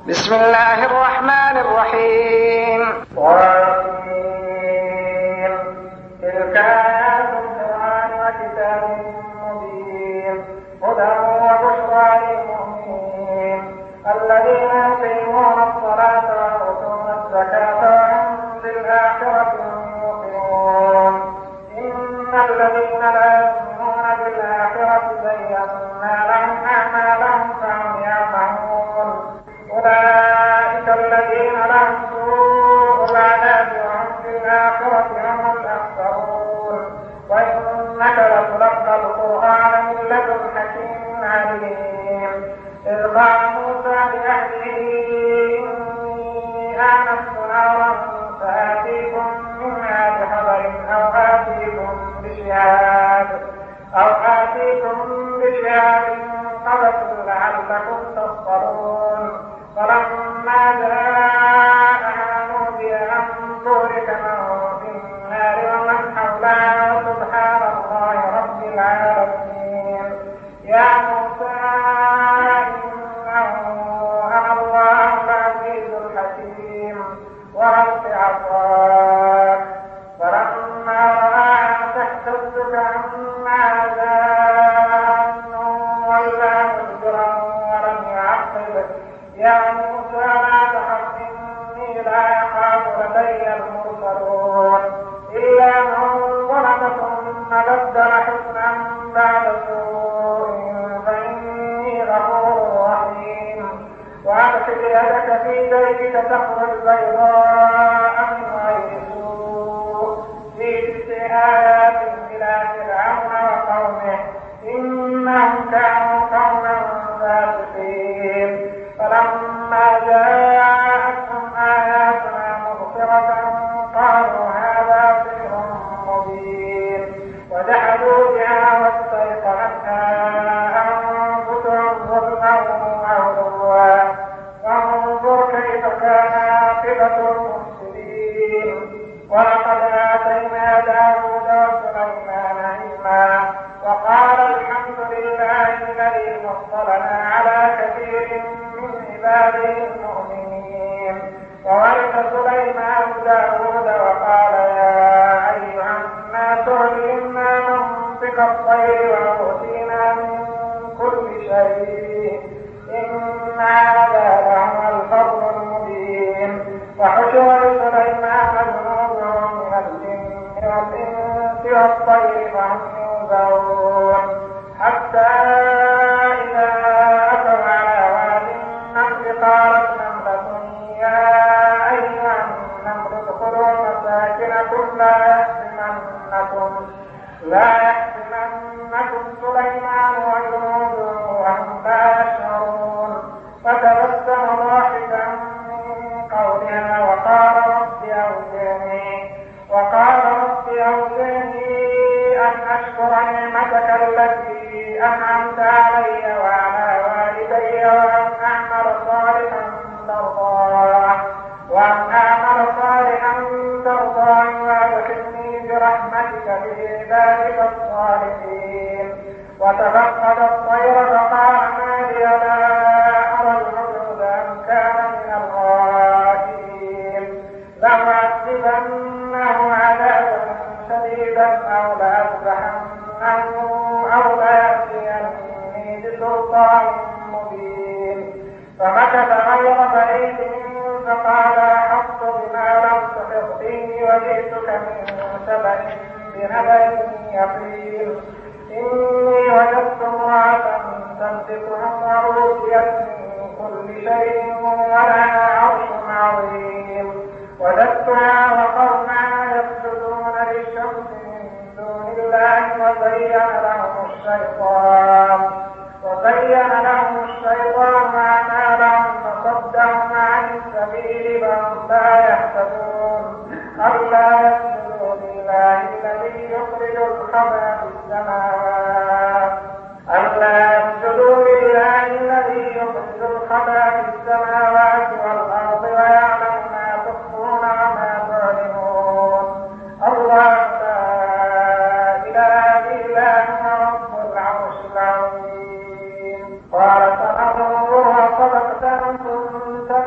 بسم الله الرحمن الرحيم. تلك آيات القرآن وكتاب مبين هدى وبشرى للمؤمنين الذين يقيمون الصلاة ويؤتون الزكاة وهم بالآخرة يوقنون إن الذين لا يؤمنون بالآخرة زينا لهم أعمالهم فهم يعملون أولئك الذين لهم سوء العذاب وهم في الآخرة هم الأخسرون وإنك لتلقى القرآن من لدن حكيم عليم إذ قال موسى لأهله إني آنست نارا سآتيكم منها بخبر أو آتيكم بشهاب قبس لعلكم تصطلون فلما جاءها نودي أن بورك من في النار ومن حولها سبحان الله رب العالمين يا موسى إنه أنا الله العزيز الحكيم وألق عصاك فلما رآها تهتز كأنها جان وإذا مدبرا ولم يعقب يا موسى لا تخف إني لا يخاف لدي المرسلون إلا من ظلم ثم بدل حسنا بعد سوء فإني غفور رحيم وأدخل يدك في جيبك تخرج بيضاء من غير سوء في 9 آيات إلى فرعون وقومه إنهم كانوا قوما فاسقين فلما جاءتهم آياتنا مبصرة قالوا هذا سحر مبين وجحدوا بها واستيقنتها أنفسهم ظلما وعلوا فانظر كيف كان عاقبة المفسدين ولقد آتينا داود وسليمان علما وقال الحمد لله الذي فضلنا على كثير من عباده المؤمنين وورث سليمان داود وقال يا أيها الناس علمنا منطق الطير وأوتينا من كل شيء إن هذا لهو الفضل المبين وحشر لسليمان جنوده من الجن والإنس والطير فهم يوزعون حتى إذا أتوا على واد النمل قالت نملة يا أيها النمل ادخلوا مساكنكم لا يحزننكم سليمان وجنوده وهم لا يشعرون فتبسم ضاحكا من قولها وقال رب أوزعني أن أشكر نعمتك التي أنعمت علي وعلى والدي وأن أعمل صالحا ترضاه وأدخلني برحمتك في عبادك الصالحين وتفقد الطير فقال ما لي لا أرى الهدهد أم كان من الغائبين لأعذبنه عذابا شديدا أو لأذبحنه أو ليأتيني بسلطان مبين فمكث غير بعيد فقال أحط بما لم تحط به وجئتك من سبأ بنبأ يقين إني وجدت امرأة تمسكهم وأوتيت من كل شيء ولها عرش عظيم وجدتها وقومها يسجدون للشمس من دون الله وزين لهم الشيطان أعمالهم فصدهم عن السبيل فهم لا يهتدون ألا يسجدوا لله الذي يخرج الخبأ في السماوات والأرض ويعلم ما تخفون وما تعلنون الله لا إله إلا هو رب العرش العظيم قال سننظر صدقت أم كنت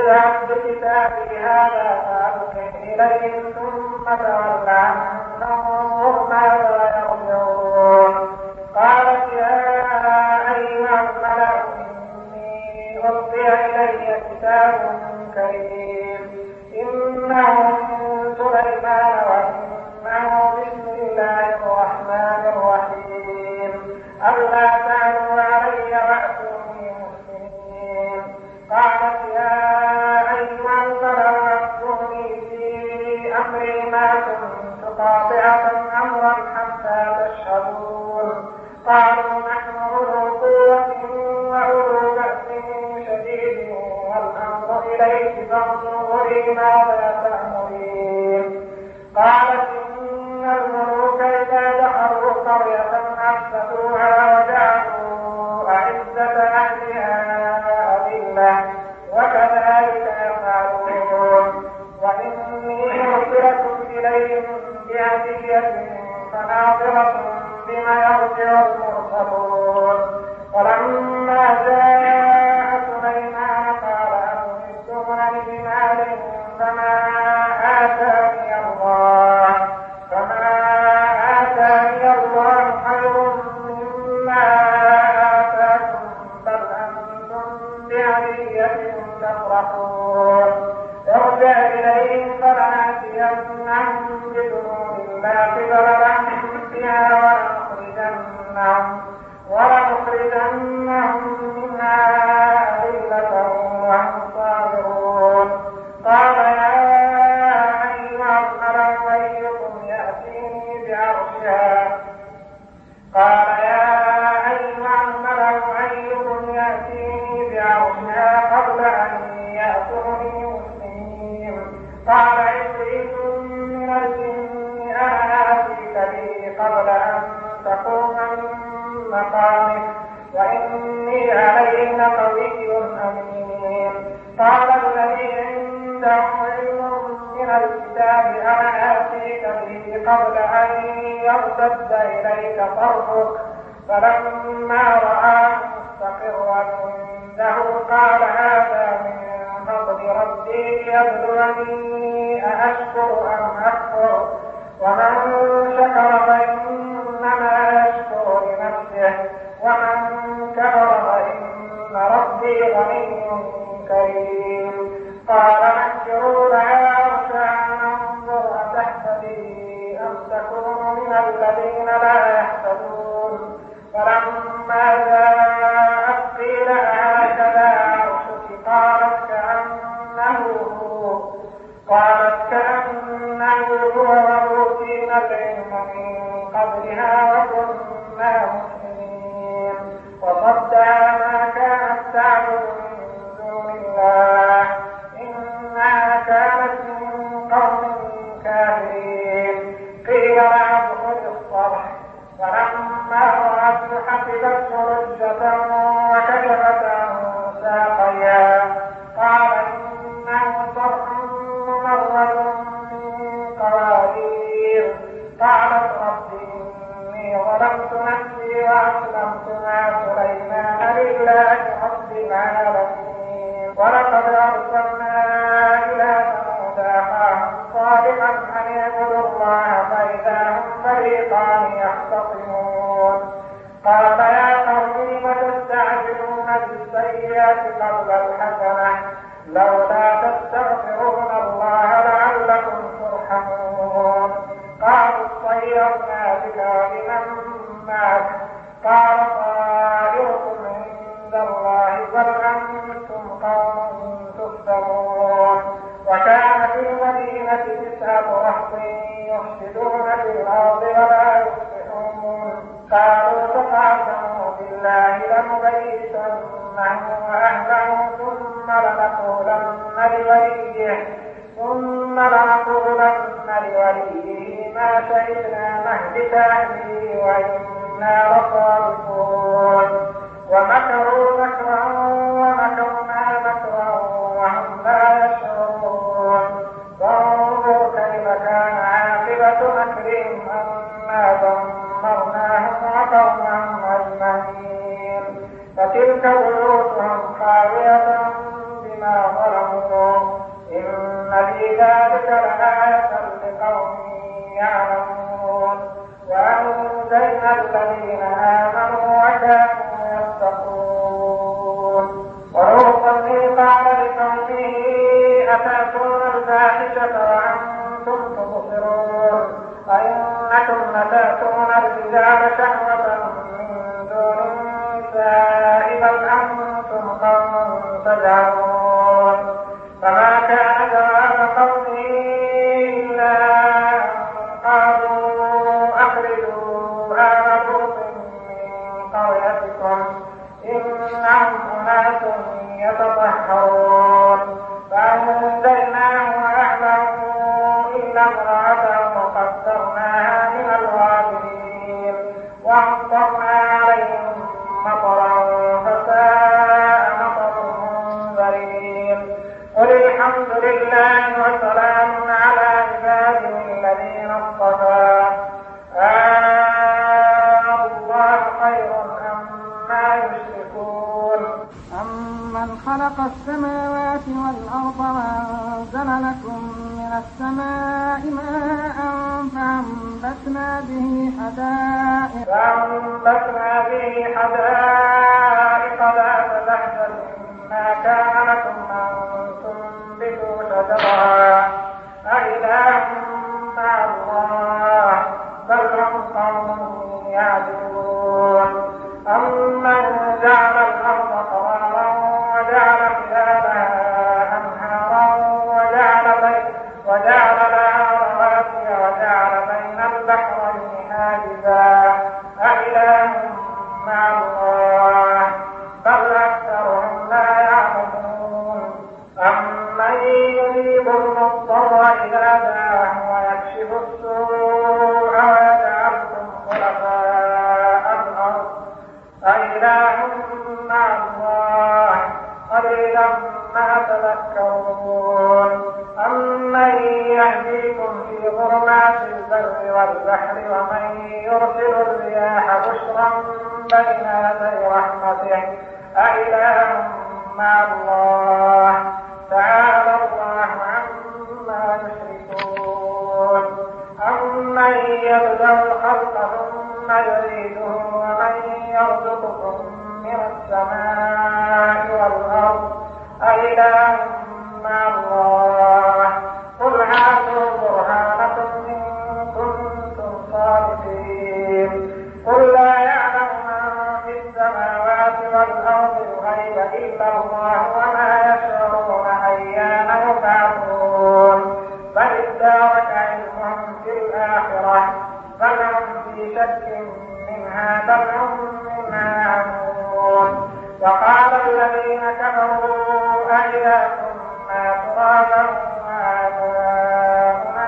اذهب بكتابي هذا فألقه إليهم ثم تول عنهم فانظر ماذا يرجعون. قالت يا أيها الملأ إني ألقي إلي كتاب كريم إنه من سليمان وإنه بسم الله الرحمن الرحيم ألا تعلوا علي وأتوني مسلمين. قالت يا أيها الملأ أفتوني في أمري ما كنت قاطعة أمرا حتى تشهدون. قالوا نحن أولو قوة وأولو بأس شديد والأمر إليك فانظري ماذا تأمرين. قالت إن الملوك إذا دخلوا قرية أفسدوها وجعلوا أعزة أهلها أذلة وكذلك يفعلون. وإني مرسلة إليهم بهدية فناظرة بما يرجع المرسلون. ولما جاء سليمان قال أتمدونني بمال فما آتاني الله خير مما آتاكم بل أنتم بهديتكم تفرحون. ارجع إليهم فلنأتينهم بجنود لا قبل لهم بها ولنخرجنهم منها أذلة وهم صاغرون. قال يا أيها الملأ أيكم يأتيني بعرشها قبل أن يأتوني مسلمين. قال عفريت من الجن أنا آتيك به قبل أن تقوم من مقامك وإني عليه لقوي أمين. قال الذي عنده علم من الكتاب أنا آتيك به قبل أن يرتد إليك طرفك فلما رآه مستقرا عنده قال هذا من فضل ربي ليبلوني أأشكر أم أكفر ومن شكر فإنما يشكر لنفسه ومن كفر فإن ربي غني كريم. قال نكروا لها عرشها ننظر أتهتدي أم تكون من الذين لا يهتدون. فلما جاءت قيل هكذا عرشك قالت كأنه هو وأوتينا العلم من قبلها وكنا مسلمين. وصدها ما كانت تعبد من دون الله إنها كانت من قوم كافرين. قيل لها ادخل الصرح فلما رأته حسبته لجة وكشفت عن ساقيها قال إنه صرح ممرد من قوارير. قالت رب إني ظلمت نفسي وأسلمت مع سليمان لله رب العالمين. ولقد أرسلنا إلى ثمود أخاهم صالحا أن اعبدوا الله فإذا هم فريقان يختصمون. قال يا قوم لم تستعجلون بالسيئات قبل الحسنة لولا تستغفرون الله لعلكم ترحمون. قالوا اطيرنا بك وبمن معك قال طائركم عند الله بل أنتم قوم تفتنون. وكان في المدينة 9 رهط يفسدون في الأرض ولا يصلحون. قالوا تقاسموا بالله لنبيتنه وأهله ثم لنقولن لوليه ما شهدنا مهلك أهله وإنا لصادقون. ومكروا مكرا ومكرنا مكرا وهم لا يشعرون. فانظر كيف كان عاقبة مكرهم أنا دمرناهم وقومهم أجمعين. فتلك بيوتهم خاوية بما ظلموا ذلك لآية لقوم يعلمون وأنجينا الذين آمنوا وكانوا يتقون ولوطا إذ قال لقومه أتأتون الفاحشة وأنتم تبصرون أئنكم لتأتون الرجال شهوة من دون النساء بل أنتم قوم تجهلون فما كان جواب قومه إلا أن قالوا أخرجوا آل لوط من قريتكم إنهم أناس يتطهرون فأنجيناه وأهله إلا امرأته قدرناها من الغابرين وأمطرنا عليهم مطرا فساء مطر المنذرين قل الحمد لله وسلام على عباده الذين اصطفى الله خير أما يشركون أمن خلق السماوات والأرض وأنزل لكم من السماء ماء فأنبتنا به حدائق ذات بهجة ما كان لكم أن تنبتوا شجرها أإله مع الله بل هم قوم يعدلون أمن جعل الأرض قرارا وجعل خلالها أنهارا وجعل لها رواسي وجعل بين البحرين حاجزا أإله مع الله بل أكثرهم لا يعلمون أمن يجيب المضطر إذا دعاه ويكشف السوء ويجعلكم خلفاء الأرض أإله مع الله قليلا ما تذكرون أمن يهديكم في ظلمات البر والبحر ومن يرسل الرياح بشرا بين يدي رحمته أإله مع الله تعالى الله عما يشركون أمن يبدأ الخلق ثم يعيده ومن يرزقكم من السماء والأرض أإله مع الله قل هاتوا برهانكم إن كنتم صادقين قل لا يعلم من في السماوات والأرض الغيب إلا الله وما يشعرون أيان يبعثون بل ادارك علمهم في الآخرة بل هم في شك منها بل هم منها عمون وقال الذين كفروا أإذا كنا ترابا وآباؤنا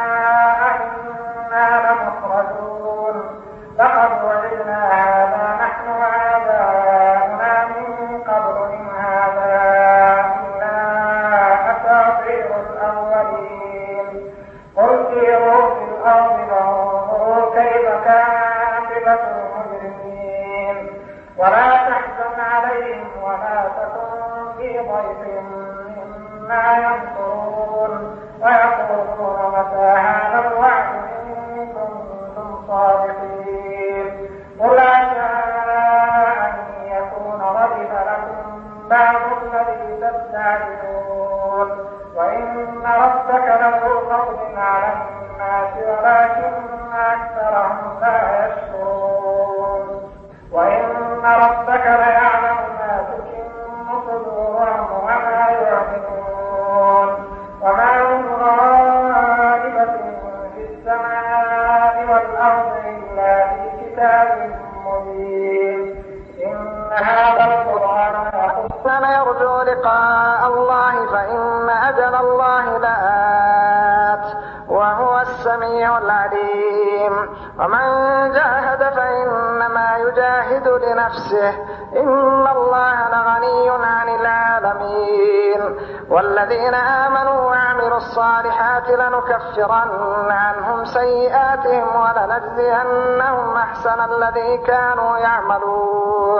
أئنا لمخرجون لقد وجدنا هذا نحن وآباؤنا من قبل إن هذا إلا أساطير الأولين قل سيروا في الأرض فانظروا كيف كان عاقبة المجرمين ولا تحزن عليهم ولا تكن في ضيق مما يمكرون ويقولون متى هذا الوعد إن كنتم صادقين قل عسى أن يكون ردف لكم بعض الذي تستعجلون وإن ربك لذو فضل على الناس ولكن أكثرهم لا يشكرون وإن ربك ليعلم ما تكن صدورهم وما يعلنون وما من غائبة في السماء والأرض إلا في كتاب مبين إن هذا القرآن من يرجو لقاء الله فإن أجل الله لآت وهو السميع العليم ومن جاهد فإنما يجاهد لنفسه إن الله لغني عن العالمين والذين آمنوا وعملوا الصالحات لنكفرن عنهم سيئاتهم ولنجزينهم أحسن الذي كانوا يعملون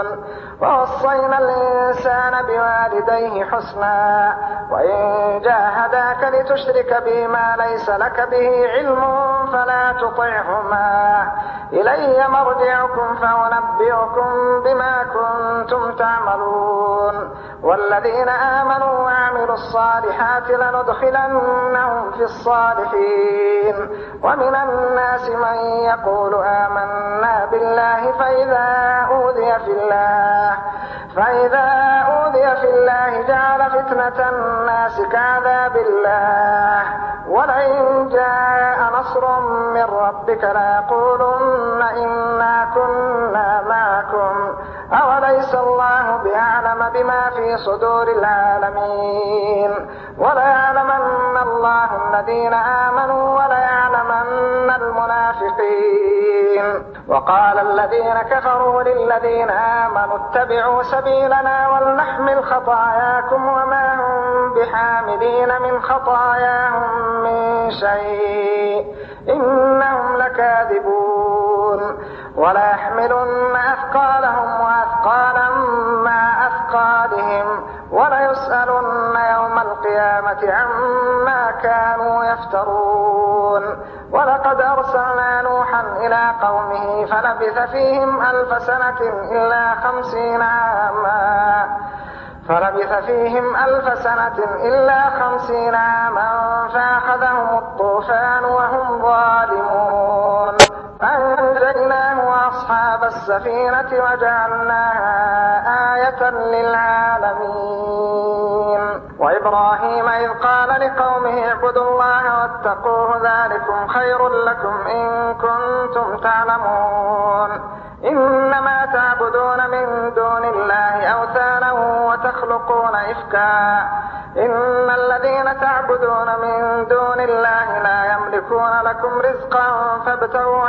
ووصينا الإنسان بوالديه حسنا وإن جاهداك لتشرك بي ما ليس لك به علم فلا تطعهما إلي مرجعكم فأنبئكم بما كنتم تعملون والذين آمنوا وعملوا الصالحات لندخلنهم في الصالحين ومن الناس من يقول آمنا بالله فإذا أوذي في الله جعل فتنة الناس كعذاب الله ولئن جاء نصر من ربك ليقولن إنا كنا معكم أوليس الله بأعلم بما في صدور العالمين وليعلمن الله الذين آمنوا وليعلمن المنافقين. وقال الذين كفروا للذين آمنوا اتبعوا سبيلنا ولنحمل خطاياكم وما هم بحاملين من خطاياهم من شيء إنهم لكاذبون ولا يحملن أثقالهم وأثقالا مع أثقالهم وليسألن يوم القيامة عما كانوا يفترون. ولقد أرسلنا نوحا إلى قومه فلبث فيهم ألف سنة إلا 50 عاما فأخذهم الطوفان وهم ظالمون فأنجيناه وأصحاب السفينة وجعلناها آية للعالمين. وإبراهيم إذ قال لقومه اعبدوا الله واتقوه ذلكم خير لكم إن كنتم تعلمون إنما تعبدون من دون الله أوثانا وتخلقون إفكا إن الذين تعبدون من دون الله لا يملكون لكم رزقا فابتغوا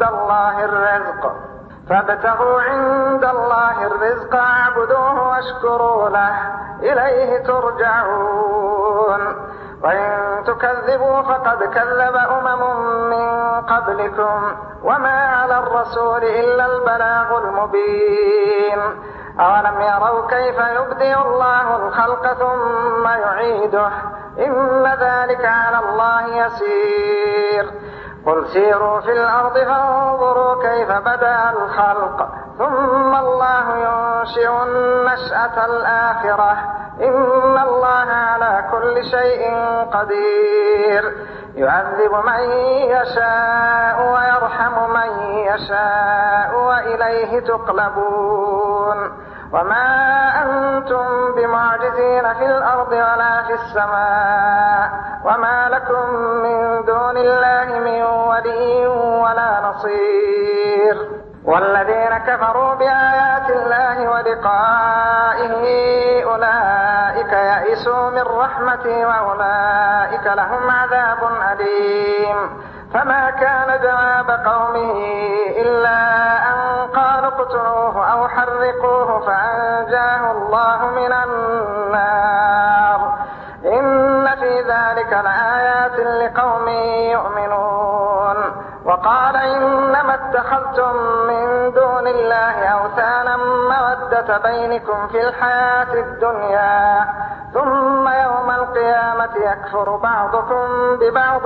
عند الله الرزق اعبدوه واشكروا له إليه ترجعون. وإن تكذبوا فقد كذب أمم من قبلكم وما على الرسول إلا البلاغ المبين. أولم يروا كيف يبدئ الله الخلق ثم يعيده إن ذلك على الله يسير. قل سيروا في الأرض فانظروا كيف بدأ الخلق ثم الله ينشئ النشأة الآخرة إن الله على كل شيء قدير. يعذب من يشاء ويرحم من يشاء وإليه تقلبون. وما أنتم بمعجزين في الأرض ولا في السماء وما لكم من دون الله من ولي ولا نصير. والذين كفروا بآيات الله ولقائه أولئك يئسوا من رحمته وأولئك لهم عذاب أليم. فما كان جواب قومه إلا أن قالوا اقتلوه أو حرقوه فأنجاه الله من النار إن في ذلك لآيات لقوم يؤمنون. وقال إنما اتخذتم من دون الله أوثانا مودة بينكم في الحياة الدنيا ثم يوم القيامة يكفر بعضكم ببعض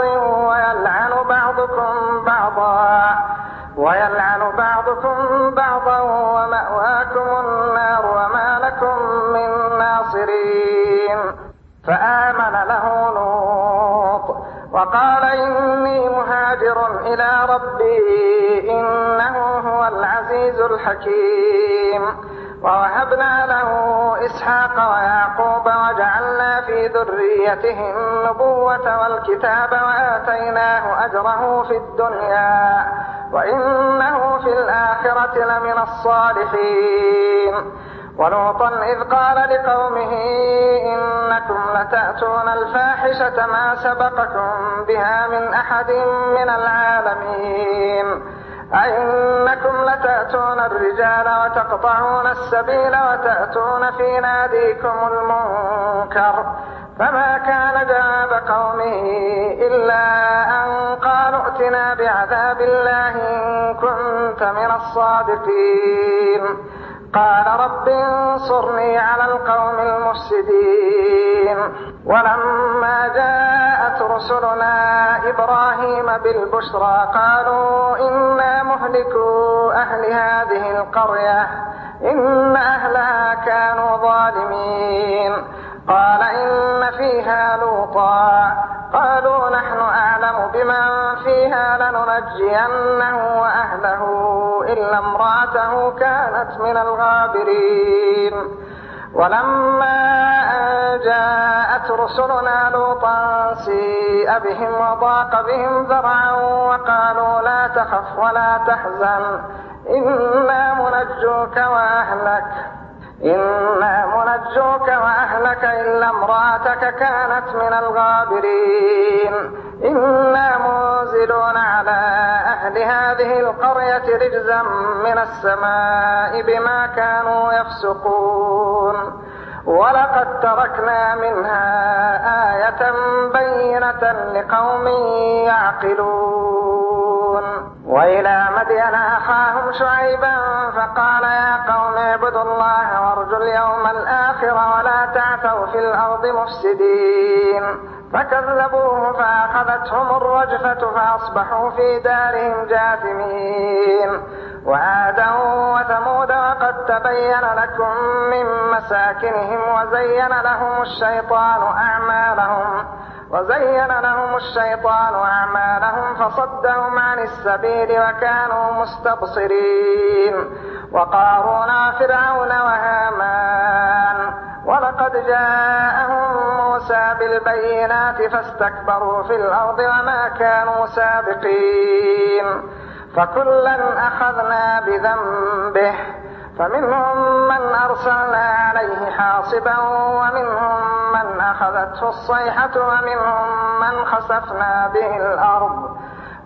ويلعن بعضكم بعضا ومأواكم النار وما لكم من ناصرين. فآمن له لوط وقال إني مهاجر إلى ربي إنه هو العزيز الحكيم. ووهبنا له إسحاق ويعقوب وجعلنا في ذريته النبوة والكتاب وآتيناه أجره في الدنيا وإنه في الآخرة لمن الصالحين. ولوطا إذ قال لقومه إنكم لتأتون الفاحشة ما سبقكم بها من أحد من العالمين أئنكم لتأتون الرجال وتقطعون السبيل وتأتون في ناديكم المنكر. فما كان جواب قومه إلا أن قالوا ائتنا بعذاب الله إن كنت من الصادقين. قال رب انصرني على القوم المفسدين. ولما جاءت رسلنا إبراهيم بالبشرى قالوا إنا مهلكو أهل هذه القرية إن أهلها كانوا ظالمين. قال إن فيها لوطا قالوا نحن أعلم بمن فيها لننجينه وأهله إلا امرأته كانت من الغابرين. ولما أن جاءت رسلنا لوطا سيء بهم وضاق بهم ذرعا وقالوا لا تخف ولا تحزن إنا منجوك وأهلك إلا امرأتك كانت من الغابرين. إنا منزلون على أهل هذه القرية رجزا من السماء بما كانوا يفسقون. ولقد تركنا منها آية بينة لقوم يعقلون. وإلى مدين أخاهم شعيبا فقال يا قوم اعبدوا الله وارجوا اليوم الآخر ولا تعثوا في الأرض مفسدين. فكذبوه فأخذتهم الرجفة فأصبحوا في دارهم جاثمين. وعادا وثمود وقد تبين لكم من مساكنهم وزين لهم الشيطان أعمالهم فصدهم عن السبيل وكانوا مستبصرين. وقارون وفرعون وهامان ولقد جاءهم موسى بالبينات فاستكبروا في الأرض وما كانوا سابقين. فكلا أخذنا بذنبه فمنهم من أرسلنا عليه حاصبا ومنهم من أخذته الصيحة ومنهم من خسفنا به الأرض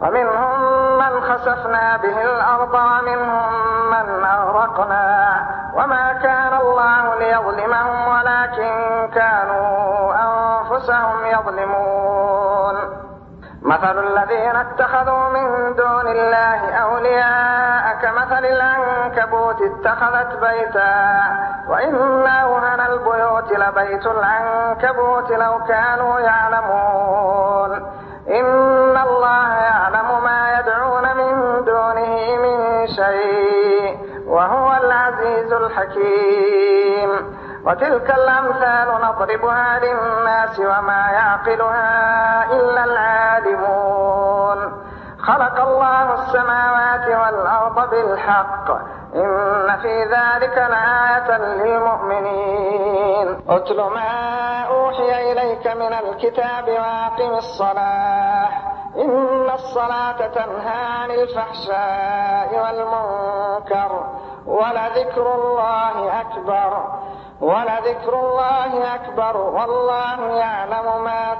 ومنهم من أغرقنا وما كان الله ليظلمهم ولكن كانوا أنفسهم يظلمون. مثل الذين اتخذوا من دون الله أولياء كمثل العنكبوت اتخذت بيتا وإن أوهن البيوت لبيت العنكبوت لو كانوا يعلمون. إن الله يعلم ما يدعون من دونه من شيء وهو العزيز الحكيم. وتلك الأمثال نضربها للناس وما يعقلها إلا العالمون. خلق الله السماوات والأرض بالحق إن في ذلك لآية للمؤمنين. اتل ما أوحي إليك من الكتاب وأقم الصلاة إن الصلاة تنهى عن الفحشاء والمنكر ولذكر الله أكبر والله يعلم ما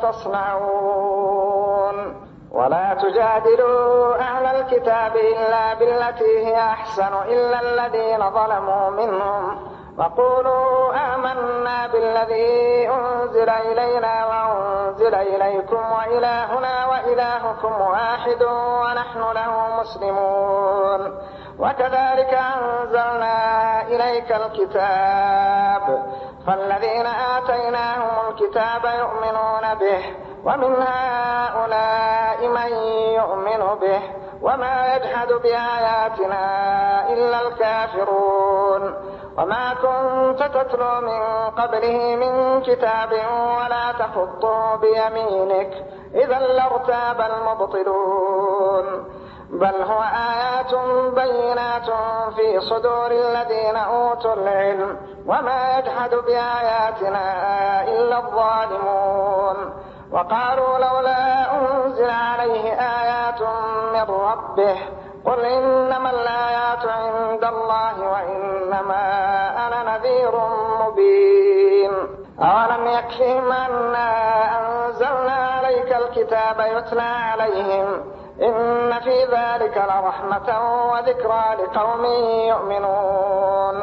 تصنعون. ولا تجادلوا أهل الكتاب إلا بالتي هي أحسن إلا الذين ظلموا منهم وقولوا آمنا بالذي أنزل إلينا وأنزل إليكم وإلهنا وإلهكم واحد ونحن له مسلمون. وكذلك أنزلنا إليك الكتاب فالذين آتيناهم الكتاب يؤمنون به ومن هؤلاء من يؤمن به وما يجحد بآياتنا إلا الكافرون. وما كنت تتلو من قبله من كتاب ولا تخطه بيمينك إذا لارتاب المبطلون. بل هو آيات بينات في صدور الذين أوتوا العلم وما يجحد بآياتنا إلا الظالمون. وقالوا لولا أنزل عليه آيات من ربه قل إنما الآيات عند الله وإنما أنا نذير مبين. أولم يكفهم أنا أنزلنا عليك الكتاب يتلى عليهم إن في ذلك لرحمة وذكرى لقوم يؤمنون.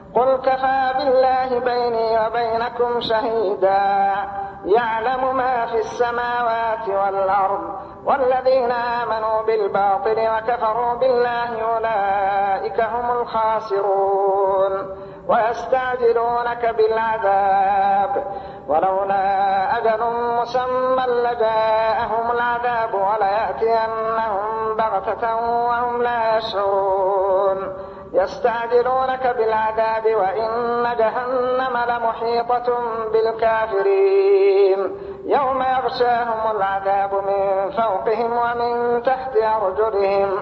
قل كفى بالله بيني وبينكم شهيدا يعلم ما في السماوات والأرض والذين آمنوا بالباطل وكفروا بالله أولئك هم الخاسرون ويستعجلونك بالعذاب ولولا أجل مسمى لجاءهم العذاب وليأتينهم بغتة وهم لا يشعرون يستعجلونك بالعذاب وإن جهنم لمحيطة بالكافرين يوم يغشاهم العذاب من فوقهم ومن تحت أرجلهم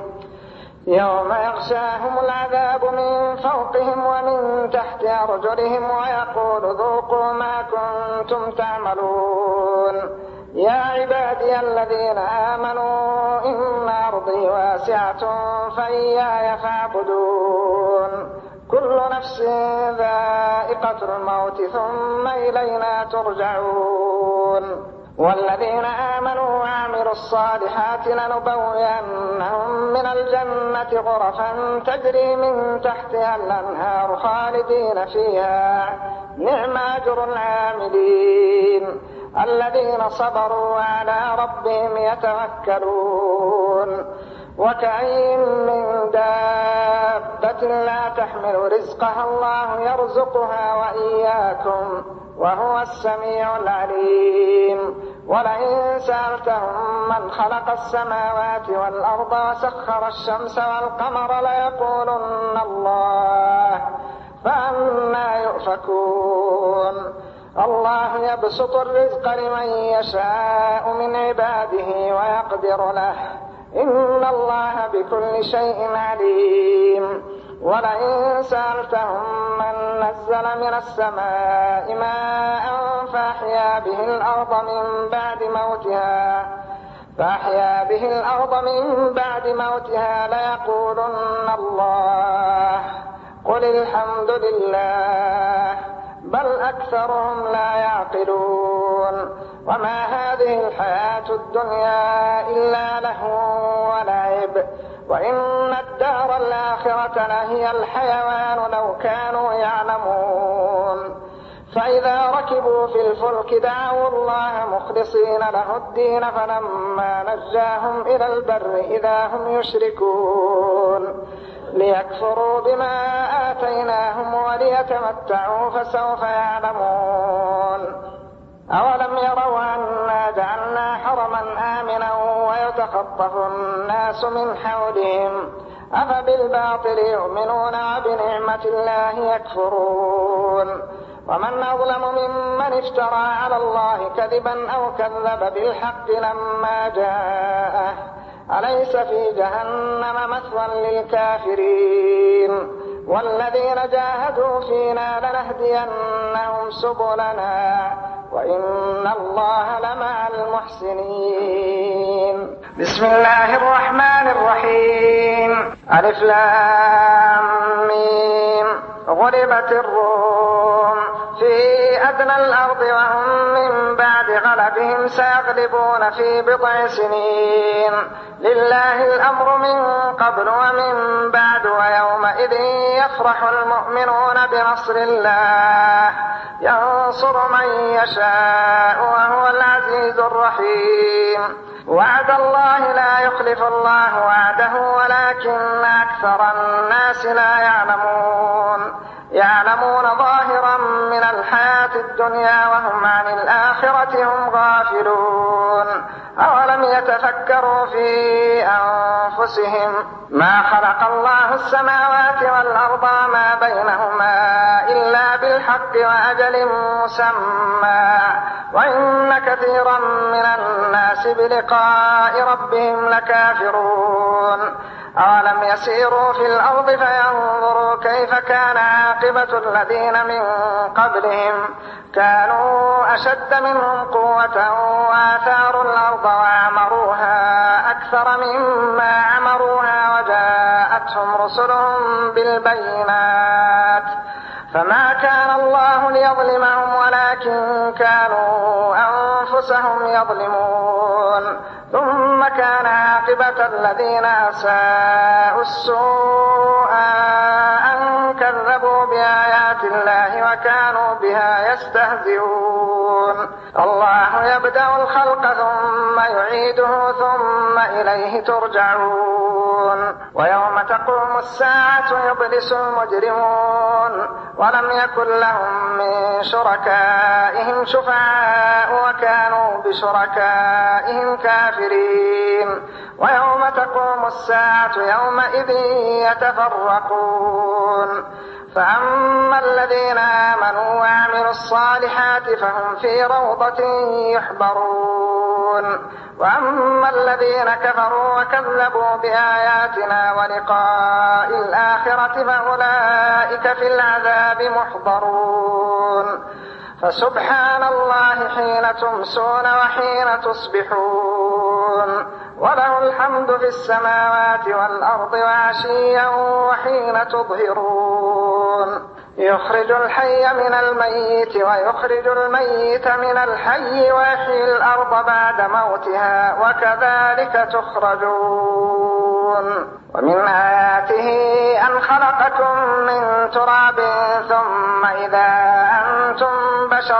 ويقول ذوقوا ما كنتم تعملون يا عبادي الذين آمنوا إن أرضي واسعة فإياي فاعبدون كل نفس ذائقة الموت ثم إلينا ترجعون والذين آمنوا وعملوا الصالحات لنبوئنهم من الجنة غرفا تجري من تحتها الأنهار خالدين فيها نعم أجر العاملين الذين صبروا وعلى ربهم يتوكلون وكأين من دابة لا تحمل رزقها الله يرزقها وإياكم وهو السميع العليم ولئن سألتهم من خلق السماوات والأرض وسخر الشمس والقمر ليقولن الله فأنى يؤفكون الله يبسط الرزق لمن يشاء من عباده ويقدر له إن الله بكل شيء عليم ولئن سألتهم من نزل من السماء ماء فأحيا به الأرض من بعد موتها ليقولن الله قل الحمد لله بل أكثرهم لا يعقلون وما هذه الحياة الدنيا إلا لهو ولعب وإن الدار الآخرة لهي الحيوان لو كانوا يعلمون فإذا ركبوا في الفلك دعوا الله مخلصين له الدين فلما نجاهم إلى البر إذا هم يشركون ليكفروا بما آتيناهم وليتمتعوا فسوف يعلمون أولم يروا أنا جعلنا حرما آمنا ويتخطف الناس من حولهم أفبالباطل يؤمنون وبنعمة الله يكفرون ومن أظلم ممن افترى على الله كذبا أو كذب بالحق لما جاءه أليس في جهنم مثوى للكافرين والذين جاهدوا فينا لنهدينهم سبلنا وإن الله لمع المحسنين بسم الله الرحمن الرحيم ألف لام ميم غلبت الروم في أدنى الأرض وهم من بعد غلبهم سيغلبون في بضع سنين لله الأمر من قبل ومن بعد ويومئذ يفرح المؤمنون بنصر الله ينصر من يشاء وهو العزيز الرحيم وعد الله لا يخلف الله وعده ولكن أكثر الناس لا يعلمون ظاهرا من الحياة الدنيا وهم عن الآخرة هم غافلون أولم يتفكروا في أنفسهم ما خلق الله السماوات والأرض ما بينهما إلا بالحق وأجل مسمى وإن كثيرا من الناس بلقاء ربهم لكافرون أولم يسيروا في الأرض فينظروا كيف كان عاقبة الذين من قبلهم كانوا أشد منهم قوة وآثاروا الأرض وعمروها أكثر مما عمروها وجاءتهم رسلهم بالبينات فما كان الله ليظلمهم ولكن كانوا أنفسهم يظلمون ثم كان عاقبة الذين أساءوا السوء أن كذبوا بآيات وكانوا بها يستهزئون الله يبدأ الخلق ثم يعيده ثم إليه ترجعون ويوم تقوم الساعة يبلس المجرمون ولم يكن لهم من شركائهم شفعاء وكانوا بشركائهم كافرين ويوم تقوم الساعة يومئذ يتفرقون فأما الذين آمنوا وعملوا الصالحات فهم في روضة يحبرون وأما الذين كفروا وكذبوا بآياتنا ولقاء الآخرة فأولئك في العذاب محضرون فسبحان الله حين تمسون وحين تصبحون وله الحمد في السماوات والأرض وعشيا وحين تظهرون يخرج الحي من الميت ويخرج الميت من الحي ويحيي الأرض بعد موتها وكذلك تخرجون ومن آياته أن خلقكم من تراب ثم إذا أنتم بشر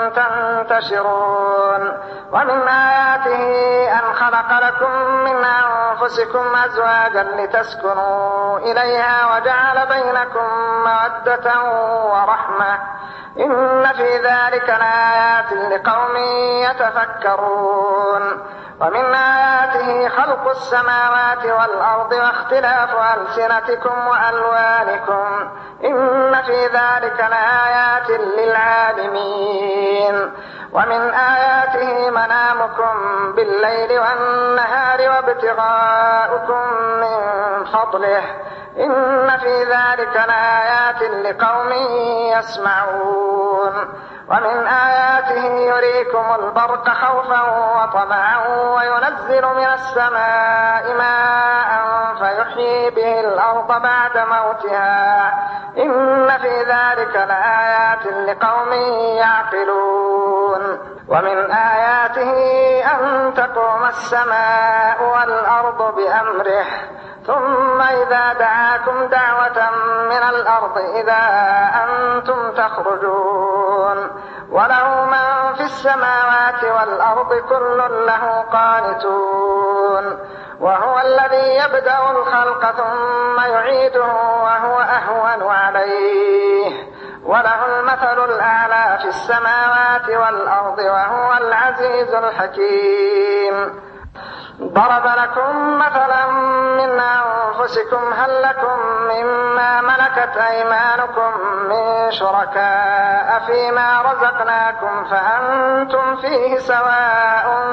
تنتشرون ومن آياته أن خلق لكم من أنفسكم أزواجا لتسكنوا إليها وجعل بينكم مودة ورحمة إن في ذلك لآيات لقوم يتفكرون ومن آياته خلق السماوات والأرض واختلاف ألسنتكم وألوانكم إن في ذلك لآيات للعالمين ومن آياته منامكم بالليل والنهار وابتغاؤكم من فضله إن في ذلك لآيات لقوم يسمعون ومن آياته يريكم البرق خوفا وطمعا وينزل من السماء ماء فيحيي به الأرض بعد موتها إن في ذلك لآيات لقوم يعقلون ومن آياته أن تقوم السماء والأرض بأمره ثم إذا دعاكم دعوة من الأرض إذا أنتم تخرجون وله من في السماوات والأرض كل له قانتون وهو الذي يبدأ الخلق ثم يعيده وهو أهون عليه وله المثل الأعلى في السماوات والأرض وهو العزيز الحكيم ضرب لكم مثلا من أنفسكم هل لكم مما ملكت أيمانكم من شركاء فيما رزقناكم فأنتم فيه سواء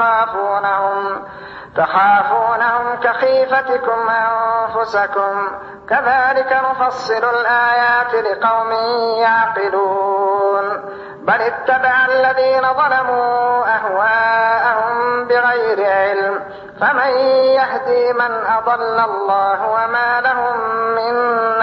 تخافونهم كخيفتكم أنفسكم كذلك نفصل الآيات لقوم يعقلون بل اتبع الذين ظلموا أهواءهم بغير علم فمن يهدي من أضل الله وما لهم من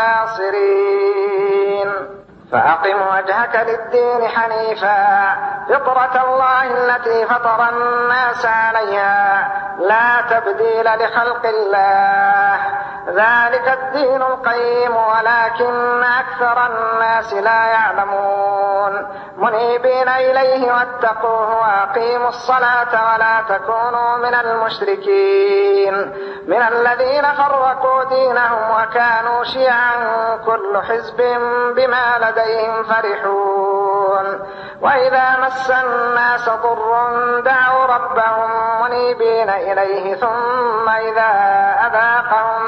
ناصرين فأقم وجهك للدين حنيفا فطرة الله التي فطر الناس عليها لا تبديل لخلق الله ذلك الدين القيم ولكن أكثر الناس لا يعلمون منيبين إليه واتقوه وأقيموا الصلاة ولا تكونوا من المشركين من الذين فرقوا دينهم وكانوا شيعا كل حزب بما لديهم فرحون وإذا مس الناس ضر دعوا ربهم منيبين إليه ثم إذا أذاقهم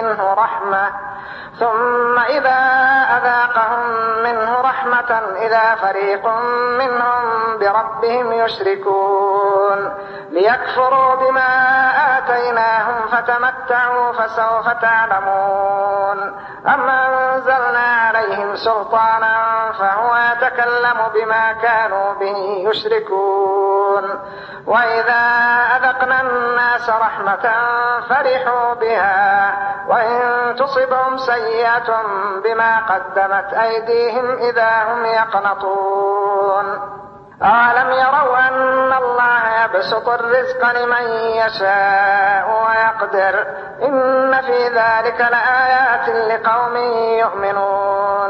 منه رحمة إذا فريق منهم بربهم يشركون ليكفروا بما آتيناهم فتمتعوا فسوف تعلمون أم أنزلنا عليهم سلطانا فهو يتكلم بما كانوا به يشركون وإذا أذقنا الناس رحمة فرحوا بها وإن تصبهم سيئة بما قدمت أيديهم إذا هم يقنطون أولم يروا أن الله يبسط الرزق لمن يشاء ويقدر إن في ذلك لآيات لقوم يؤمنون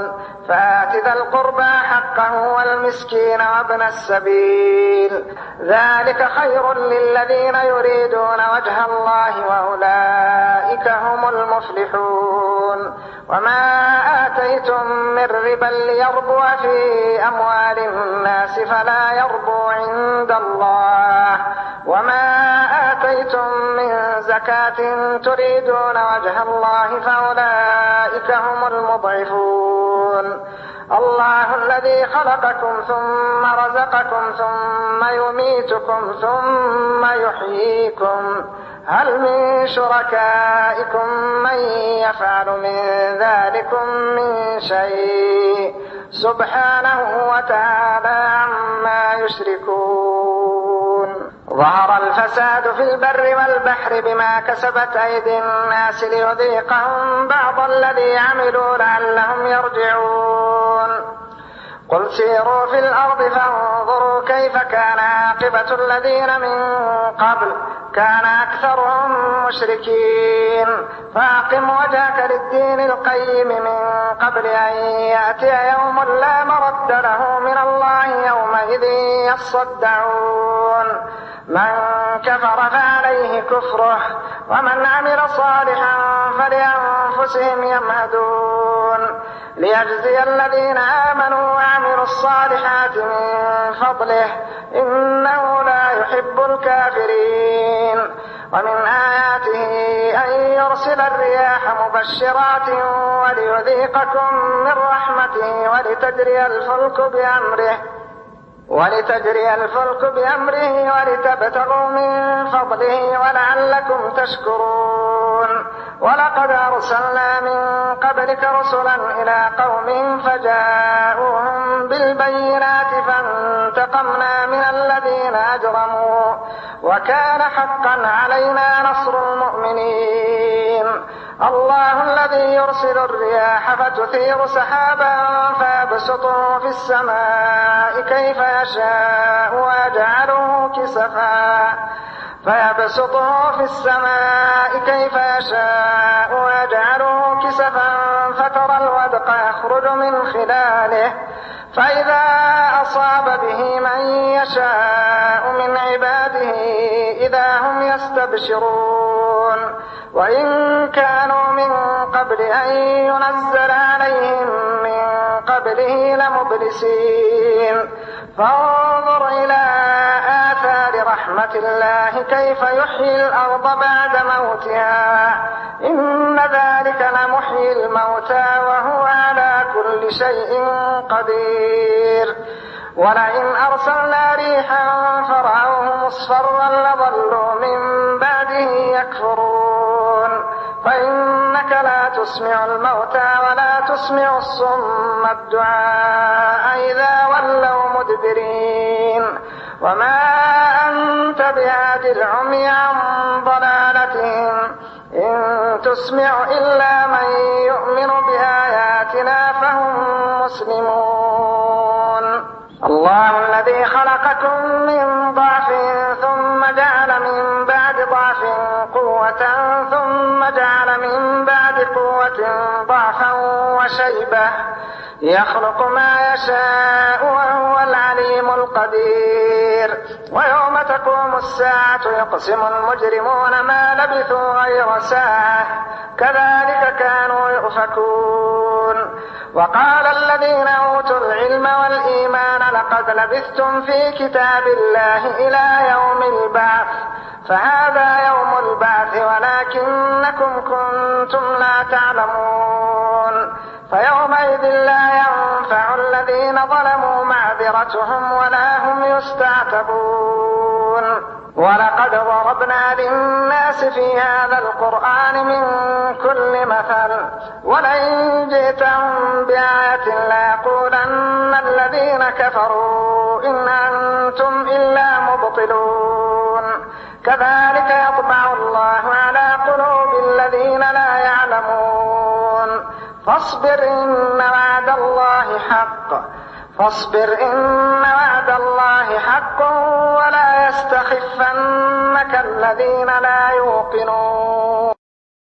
فآت ذا القربى حقه والمسكين وابن السبيل ذلك خير للذين يريدون وجه الله وأولئك هم المفلحون وما آتيتم من ربا ليربو في أموال الناس فلا يربو عند الله وما آتيتم من زكاة تريدون وجه الله فأولئك هم المضعفون الله الذي خلقكم ثم رزقكم ثم يميتكم ثم يحييكم هل من شركائكم من يفعل من ذلكم من شيء سبحانه وتعالى عما يشركون ظهر الفساد في البر والبحر بما كسبت أيدي الناس ليذيقهم بعض الذي عملوا لعلهم يرجعون قل سيروا في الأرض فانظروا كيف كان عاقبة الذين من قبل كان أكثرهم مشركين فأقم وجهك للدين القيم من قبل أن يأتي يوم لا مرد له من الله يومئذ يصدعون من كفر فعليه كفره ومن عمل صالحا فلأنفسهم يمهدون ليجزي الذين آمنوا وعملوا الصالحات من فضله إنه لا يحب الكافرين ومن آياته أن يرسل الرياح مبشرات وليذيقكم من رحمته ولتجري الفلك بأمره ولتبتغوا من فضله ولعلكم تشكرون ولقد أرسلنا من قبلك رسلا إلى قومهم فجاءوهم بالبينات فانتقمنا من الذين أجرموا وكان حقا علينا نصر المؤمنين الله الذي يرسل الرياح فتثير سحابا فيبسطه في السماء كيف يشاء ويجعله كسفا فترى الودق يخرج من خلاله فإذا أصاب به من يشاء من عباده إذا هم يستبشرون وإن كانوا من قبل أن ينزل عليهم من قبله لمبلسين فانظر إلى آثار رحمة الله كيف يحيي الأرض بعد موتها إن ذلك لمحيي الموتى وهو على كل شيء قدير ولئن أرسلنا ريحا فرعوه مصفرا لظلوا من بعده يكفرون فإنك لا تسمع الموتى ولا تسمع الصم الدعاء إذا ولوا مدبرين وما أنت بهاد العمي عن ضلالتهم إن تسمع إلا من يؤمن بآياتنا فهم مسلمون الله الذي خلقكم من ضعف ثم جعل من بعد ضعف قوة ثم جعل من بعد قوة ضعفا وشيبة يخلق ما يشاء وهو العليم القدير ويوم تقوم الساعة يقسم المجرمون ما لبثوا غير ساعة كذلك كانوا يؤفكون وقال الذين أوتوا العلم والإيمان لقد لبثتم في كتاب الله إلى يوم البعث فهذا يوم البعث ولكنكم كنتم لا تعلمون فيومئذ لا ينفع الذين ظلموا معذرتهم ولا هم يستعتبون ولقد ضربنا للناس في هذا القرآن من كل مثل ولئن جئتهم بآية ليقولن الذين كفروا إن أنتم إلا مبطلون كذلك يطبع الله على قلوب الذين لا يعلمون فاصبر إن وعد الله حق ولا يستخفنك الذين لا يوقنون